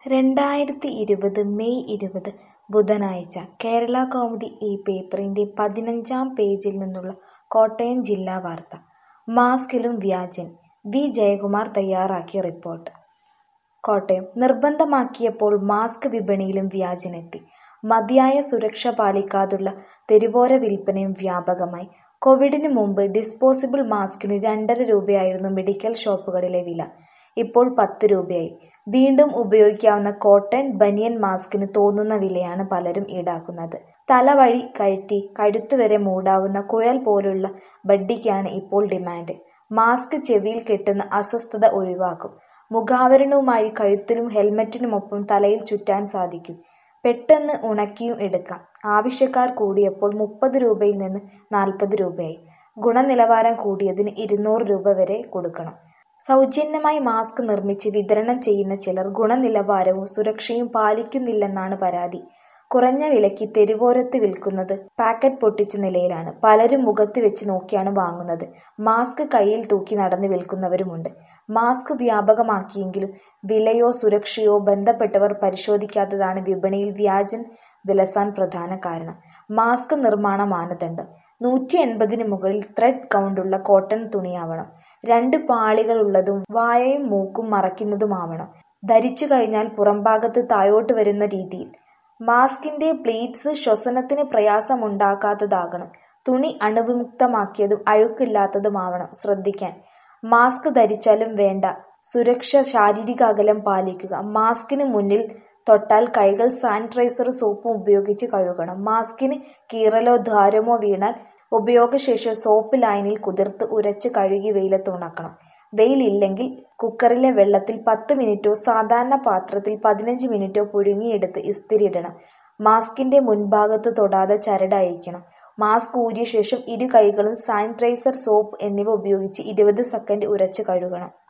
2020 May 20 ബുധനാഴ്ച കേരളകൗമുദി ഈ പേപ്പറിന്റെ 15-ാം പേജിൽ നിന്നുള്ള കോട്ടയം ജില്ലാ വാർത്ത. മാസ്കിലും വ്യാജൻ. വി. ജയകുമാർ തയ്യാറാക്കിയ റിപ്പോർട്ട്. കോട്ടയം നിർബന്ധമാക്കിയപ്പോൾ മാസ്ക് വിപണിയിലും വ്യാജനെത്തി. മതിയായ സുരക്ഷ പാലിക്കാതുള്ള തെരുവോര വിൽപ്പനയും വ്യാപകമായി. കോവിഡിന് മുമ്പ് ഡിസ്പോസിബിൾ മാസ്കിന് 2.5 രൂപയായിരുന്നു മെഡിക്കൽ ഷോപ്പുകളിലെ വില. ഇപ്പോൾ 10 രൂപയായി. വീണ്ടും ഉപയോഗിക്കാവുന്ന കോട്ടൺ ബനിയൻ മാസ്കിന് തോന്നുന്ന വിലയാണ് പലരും ഈടാക്കുന്നത്. തലവഴി കയറ്റി കഴുത്തുവരെ മൂടാവുന്ന കുഴൽ പോലുള്ള ബഡ്ഡിക്കാണ് ഇപ്പോൾ ഡിമാൻഡ്. മാസ്ക് ചെവിയിൽ കെട്ടുന്ന അസ്വസ്ഥത ഒഴിവാക്കും. മുഖാവരണവുമായി കഴുത്തിലും ഹെൽമറ്റിനുമൊപ്പം തലയിൽ ചുറ്റാൻ സാധിക്കും. പെട്ടെന്ന് ഉണക്കിയും എടുക്കാം. ആവശ്യക്കാർ കൂടിയപ്പോൾ 30 രൂപയിൽ നിന്ന് 40 രൂപയായി. ഗുണനിലവാരം കൂടിയതിന് 200 രൂപ വരെ കൊടുക്കണം. സൗജന്യമായി മാസ്ക് നിർമ്മിച്ച് വിതരണം ചെയ്യുന്ന ചിലർ ഗുണനിലവാരവും സുരക്ഷയും പാലിക്കുന്നില്ലെന്നാണ് പരാതി. കുറഞ്ഞ വിലയ്ക്ക് തെരുവോരത്ത് വിൽക്കുന്നത് പാക്കറ്റ് പൊട്ടിച്ച നിലയിലാണ്. പലരും മുഖത്ത് വെച്ച് നോക്കിയാണ് വാങ്ങുന്നത്. മാസ്ക് കയ്യിൽ തൂക്കി നടന്ന് വിൽക്കുന്നവരുമുണ്ട്. മാസ്ക് വ്യാപകമാക്കിയെങ്കിലും വിലയോ സുരക്ഷയോ ബന്ധപ്പെട്ടവർ പരിശോധിക്കാത്തതാണ് വിപണിയിൽ വ്യാജൻ വിലസാൻ പ്രധാന കാരണം. മാസ്ക് നിർമ്മാണ മാനദണ്ഡം: 180-ന് മുകളിൽ ത്രെഡ് കൗണ്ടുള്ള കോട്ടൺ തുണിയാവണം. 2 പാളികളുള്ളതും വായയും മൂക്കും മറയ്ക്കുന്നതുമാവണം. ധരിച്ചു കഴിഞ്ഞാൽ പുറംഭാഗത്ത് താഴോട്ട് വരുന്ന രീതിയിൽ. മാസ്കിന്റെ പ്ലീറ്റ്സ് ശ്വസനത്തിന് പ്രയാസമുണ്ടാക്കാത്തതാകണം. തുണി അണുവിമുക്തമാക്കിയതും അഴുക്കില്ലാത്തതുമാവണം. ശ്രദ്ധിക്കാൻ: മാസ്ക് ധരിച്ചാലും വേണ്ട സുരക്ഷ ശാരീരിക അകലം പാലിക്കുക. മാസ്കിന് മുന്നിൽ തൊട്ടാൽ കൈകൾ സാനിറ്റൈസർ സോപ്പും ഉപയോഗിച്ച് കഴുകണം. മാസ്കിന് കീറലോ ദ്വാരമോ വീണാൽ ഉപയോഗശേഷം സോപ്പ് ലായനിയിൽ കുതിർത്ത് ഉരച്ച് കഴുകി വെയിലത്ത് ഉണക്കണം. വെയിലില്ലെങ്കിൽ കുക്കറിലെ വെള്ളത്തിൽ 10 മിനിറ്റോ സാധാരണ പാത്രത്തിൽ 15 മിനിറ്റോ പുഴുങ്ങിയെടുത്ത് ഇസ്തിരിയിടണം. മാസ്കിന്റെ മുൻഭാഗത്ത് തൊടാതെ ചരട് അഴിക്കണം. മാസ്ക് ഊരിയ ശേഷം ഇരു കൈകളും സാനിറ്റൈസർ സോപ്പ് എന്നിവ ഉപയോഗിച്ച് 20 സെക്കൻഡ് ഉരച്ച് കഴുകണം.